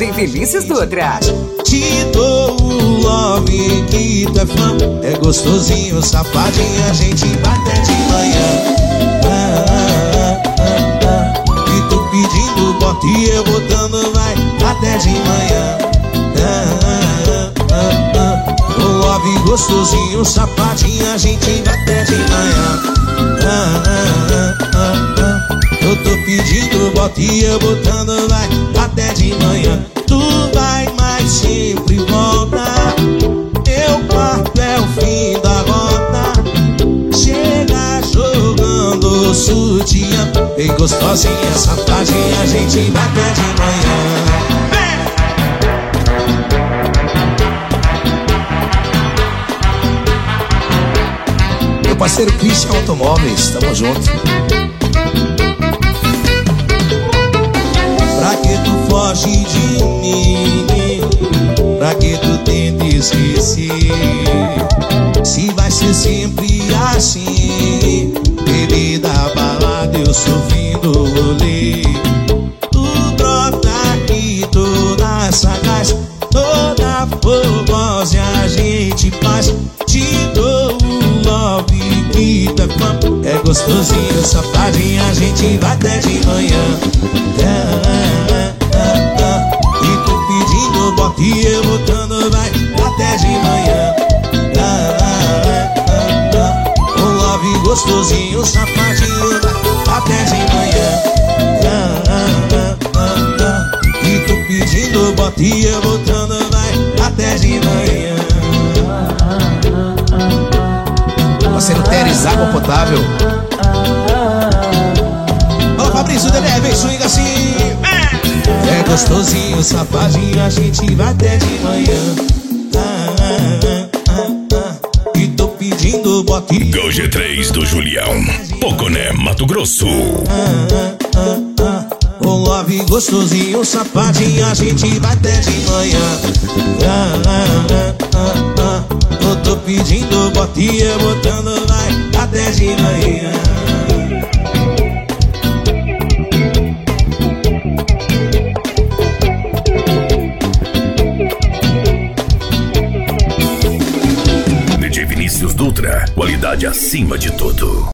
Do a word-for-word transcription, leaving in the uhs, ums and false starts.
D J Vinícius Dutra. Te dou o love que tu é fã. É gostosinho, safadinho, a gente vai até de manhã. ah, ah, ah, ah. E tu pedindo bota e eu botando vai até de manhã. ah, ah, ah, ah. O love gostosinho, safadinho, a gente vai até de manhã. ah, ah, ah, ah, ah. Eu tô pedindo bota e eu botando vai até de manhã. Tu vai, mas sempre volta. Teu quarto é o fim da rota. Chega jogando sutiã. Bem gostosinha, safadinha, a gente vai até de manhã. Meu parceiro Christian Automóveis, tamo junto. Pra que tu foge de mim? Pra que tu tenta esquecer? Se vai ser sempre assim, bebida, balada, eu sofrendo o rolê. Tu brota aqui toda sagaz, toda fogosa, a gente faz. Te dou o love que tu é fã. É gostosinho, safadinha, a gente vai até de manhã. ah, ah, ah, ah. E tu pedindo bota e eu botando vai até de manhã. ah, ah, ah, ah. Um love gostosinho, safadinho, vai até de manhã. ah, ah, ah, ah. E tu pedindo bota e eu botando vai até de manhã. Parceiro Teres, água potável. Fala Fabrício, Dedé, vem swing assim. É gostosinho, safadinho, a gente vai até de manhã. ah, ah, ah, ah. E tô pedindo bota e Go G três do Julião, Poconé, Mato Grosso. ah, ah, ah, ah. Um love gostosinho, safadinho, a gente vai até de manhã. ah, ah, ah, ah, ah. Eu tô pedindo bota e eu botando vai até de manhã. D J Vinícius Dutra, qualidade acima de tudo.